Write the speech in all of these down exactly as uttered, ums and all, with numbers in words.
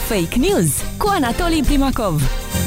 Fake News cu Anatolii Primacov.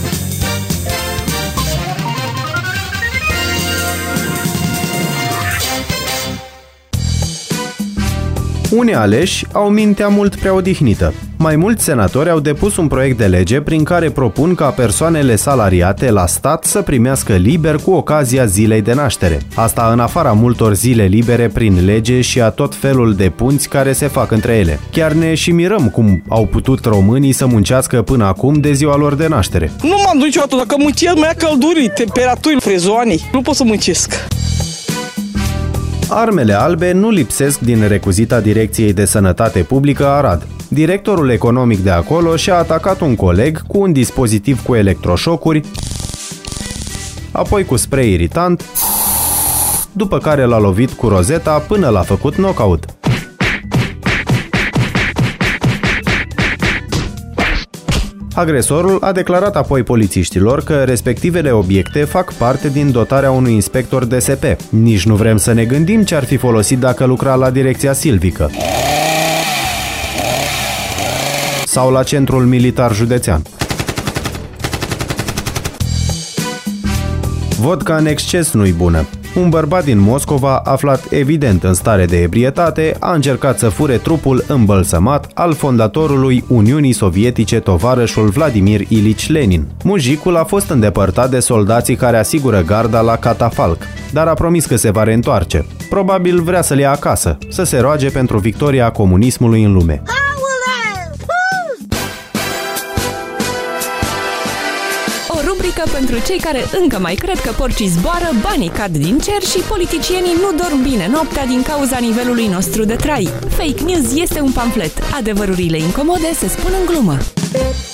Unii aleși au mintea mult prea odihnită. Mai mulți senatori au depus un proiect de lege prin care propun ca persoanele salariate la stat să primească liber cu ocazia zilei de naștere. Asta în afara multor zile libere prin lege și a tot felul de punți care se fac între ele. Chiar ne și mirăm cum au putut românii să muncească până acum de ziua lor de naștere. Nu m-am dus niciodată, dacă muncesc mai ia căldurii, temperaturi, frezoanii, nu pot să muncesc. Armele albe nu lipsesc din recuzita Direcției de Sănătate Publică Arad. Directorul economic de acolo și-a atacat un coleg cu un dispozitiv cu electroșocuri, apoi cu spray iritant, după care l-a lovit cu rozeta până l-a făcut knockout. Agresorul a declarat apoi polițiștilor că respectivele obiecte fac parte din dotarea unui inspector D S P. Nici nu vrem să ne gândim ce ar fi folosit dacă lucra la direcția silvică sau la centrul militar județean. Vodka în exces nu-i bună. Un bărbat din Moscova, aflat evident în stare de ebrietate, a încercat să fure trupul îmbălsămat al fondatorului Uniunii Sovietice, tovarășul Vladimir Ilici Lenin. Mujicul a fost îndepărtat de soldații care asigură garda la catafalc, dar a promis că se va reîntoarce. Probabil vrea să-l ia acasă, să se roage pentru victoria comunismului în lume. Rubrică pentru cei care încă mai cred că porcii zboară, banii cad din cer și politicienii nu dorm bine noaptea din cauza nivelului nostru de trai. Fake News este un pamflet. Adevărurile incomode se spun în glumă.